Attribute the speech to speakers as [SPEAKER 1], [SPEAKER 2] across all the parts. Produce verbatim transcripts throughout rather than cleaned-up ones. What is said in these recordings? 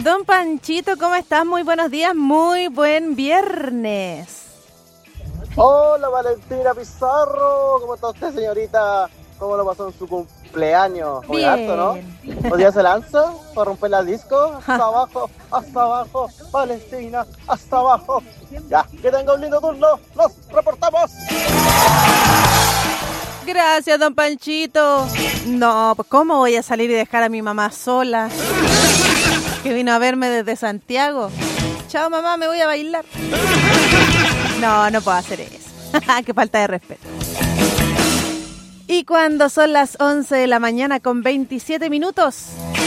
[SPEAKER 1] Don Panchito, ¿cómo estás? Muy buenos días, muy buen viernes.
[SPEAKER 2] Hola Valentina Pizarro, ¿cómo está usted, señorita? ¿Cómo lo pasó en su cumpleaños? Muy
[SPEAKER 1] Bien.
[SPEAKER 2] harto, ¿no? ¿Hoy día se lanza para romper la disco? Hasta abajo, hasta abajo, Valentina, hasta abajo. Ya, que tenga un lindo turno, nos reportamos.
[SPEAKER 1] Gracias, don Panchito. No, pues ¿cómo voy a salir y dejar a mi mamá sola? Que vino a verme desde Santiago. Chao, mamá, me voy a bailar. No, no puedo hacer eso. Qué falta de respeto. Y cuando son las once de la mañana con veintisiete minutos,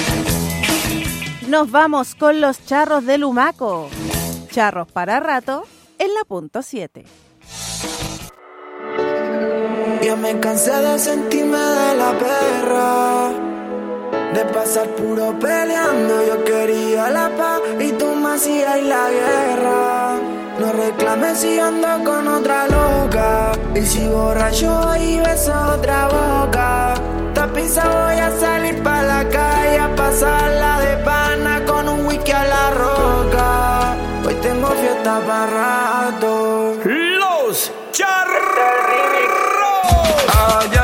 [SPEAKER 1] nos vamos con los charros de Lumaco. Charros para rato en la punto siete.
[SPEAKER 3] Yo me cansé de sentirme de la perra, de pasar puro peleando. Yo quería la paz y tú me hacías la guerra. No reclames si ando con otra loca, y si borracho y beso otra boca. Tapiza voy a salir pa' la calle a pasarla de pana con un whisky a la roca. Hoy tengo fiesta pa' rato.
[SPEAKER 4] Los charros.
[SPEAKER 3] Ah, ya